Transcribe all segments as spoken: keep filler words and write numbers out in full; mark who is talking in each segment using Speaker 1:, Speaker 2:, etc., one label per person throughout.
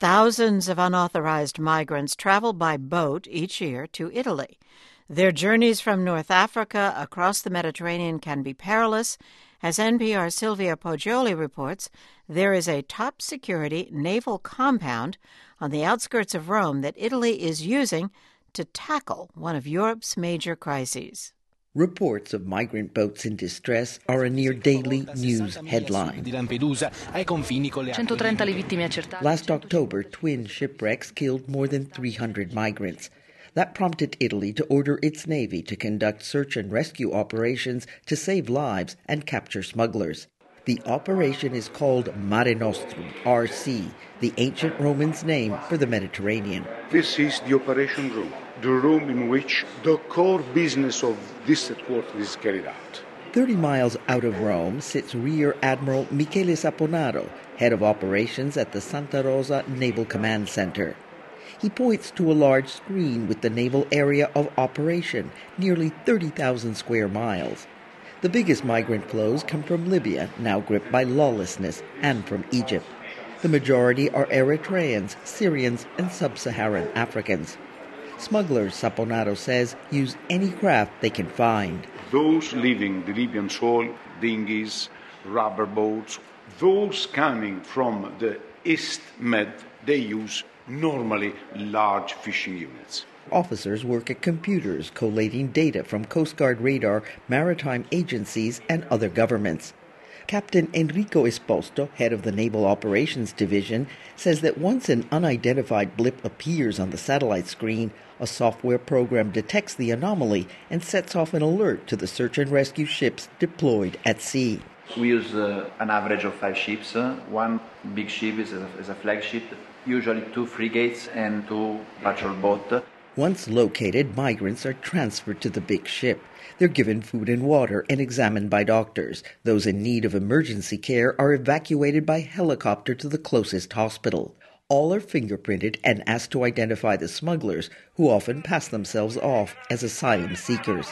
Speaker 1: Thousands of unauthorized migrants travel by boat each year to Italy. Their journeys from North Africa across the Mediterranean can be perilous. As N P R's Silvia Poggioli reports, there is a top-security naval compound on the outskirts of Rome that Italy is using to tackle one of Europe's major crises.
Speaker 2: Reports of migrant boats in distress are a near-daily news headline. Last October, twin shipwrecks killed more than three hundred migrants. That prompted Italy to order its navy to conduct search and rescue operations to save lives and capture smugglers. The operation is called Mare Nostrum, R C, the ancient Romans' name for the Mediterranean.
Speaker 3: This is the operation room, the room in which the core business of this headquarters is carried out.
Speaker 2: Thirty miles out of Rome sits Rear Admiral Michele Saponaro, head of operations at the Santa Rosa Naval Command Center. He points to a large screen with the naval area of operation, nearly thirty thousand square miles. The biggest migrant flows come from Libya, now gripped by lawlessness, and from Egypt. The majority are Eritreans, Syrians, and sub-Saharan Africans. Smugglers, Saponaro says, use any craft they can find.
Speaker 3: Those leaving the Libyan soil, dinghies, rubber boats, those coming from the East Med, they use normally large fishing units.
Speaker 2: Officers work at computers collating data from Coast Guard radar, maritime agencies, and other governments. Captain Enrico Esposto, head of the Naval Operations Division, says that once an unidentified blip appears on the satellite screen, a software program detects the anomaly and sets off an alert to the search and rescue ships deployed at sea.
Speaker 4: We use uh, an average of five ships. Uh, one big ship is a, is a flagship, usually two frigates and two patrol boats.
Speaker 2: Once located, migrants are transferred to the big ship. They're given food and water and examined by doctors. Those in need of emergency care are evacuated by helicopter to the closest hospital. All are fingerprinted and asked to identify the smugglers, who often pass themselves off as asylum seekers.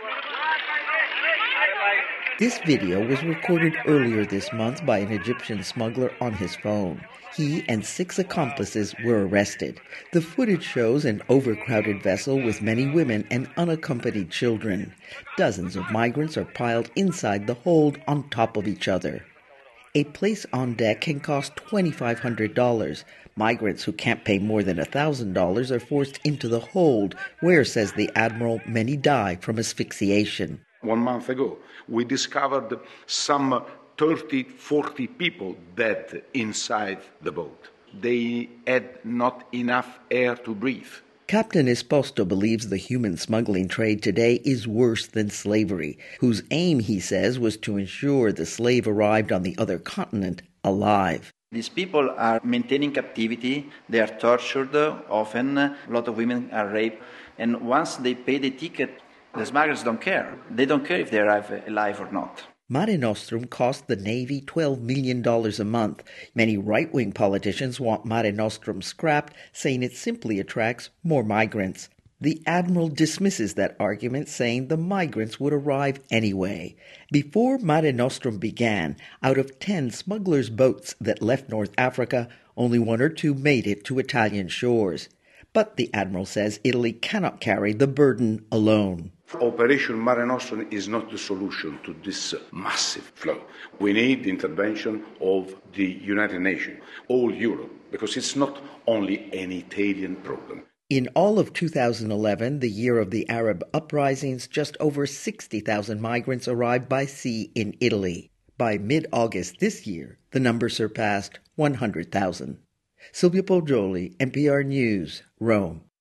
Speaker 2: This video was recorded earlier this month by an Egyptian smuggler on his phone. He and six accomplices were arrested. The footage shows an overcrowded vessel with many women and unaccompanied children. Dozens of migrants are piled inside the hold on top of each other. A place on deck can cost twenty-five hundred dollars. Migrants who can't pay more than one thousand dollars are forced into the hold, where, says the admiral, many die from asphyxiation.
Speaker 3: One month ago, we discovered some thirty, forty people dead inside the boat. They had not enough air to breathe.
Speaker 2: Captain Esposto believes the human smuggling trade today is worse than slavery, whose aim, he says, was to ensure the slave arrived on the other continent alive.
Speaker 4: These people are maintaining captivity, they are tortured often, a lot of women are raped, and once they pay the ticket, the smugglers don't care. They don't care if they arrive alive or not.
Speaker 2: Mare Nostrum cost the Navy twelve million dollars a month. Many right-wing politicians want Mare Nostrum scrapped, saying it simply attracts more migrants. The admiral dismisses that argument, saying the migrants would arrive anyway. Before Mare Nostrum began, out of ten smugglers' boats that left North Africa, only one or two made it to Italian shores. But the admiral says Italy cannot carry the burden alone.
Speaker 3: Operation Mare Nostrum is not the solution to this massive flow. We need the intervention of the United Nations, all Europe, because it's not only an Italian problem.
Speaker 2: In all of two thousand eleven, the year of the Arab uprisings, just over sixty thousand migrants arrived by sea in Italy. By mid-August this year, the number surpassed one hundred thousand. Silvia Poggioli, N P R News, Rome.